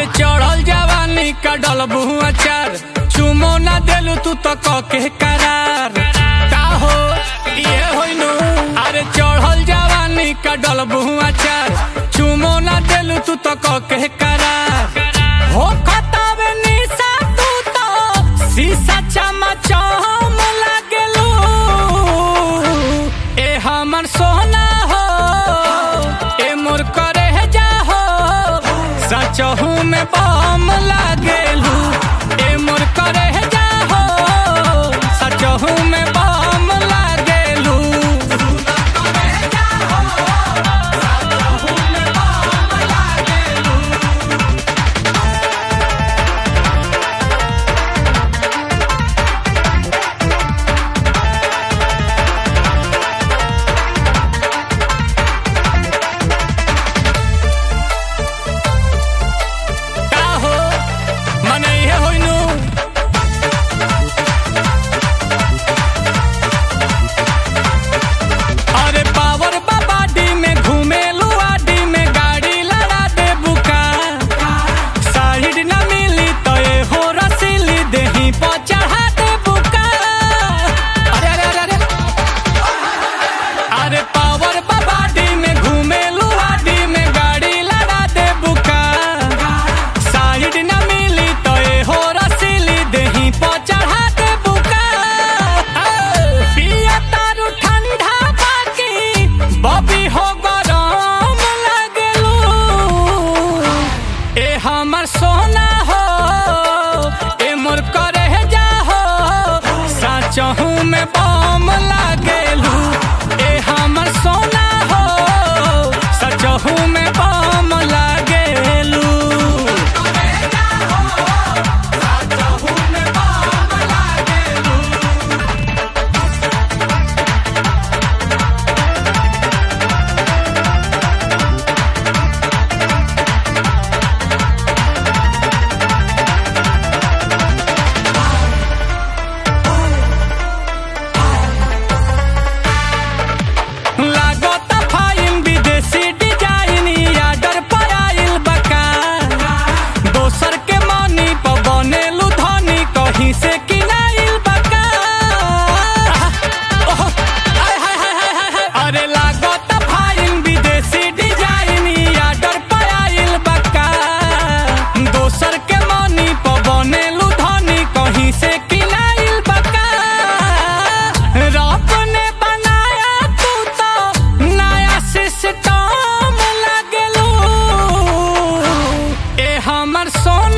अरे चढ़ल जवानी का डलबू अचार, चुमो ना देलू तू तो कके करार का हो ये होइनु। अरे चढ़ल जवानी का डलबू अचार, चुमो ना देलू तू तो कके करार। हो खतावे निशा तू तो शीशा चमचम लागेलू। ए हमर सोना हो, ए मोर करे जा हो, सचहू में बम लागेलू। ए मोर करे जा हो, सचहू में बम लागेलू। हमर सोना हो, ए मोर करे जा हो, सचहू में बम लागेलू। ए हमर सोना हो, सचहू में बम लागेलू। हमर सोना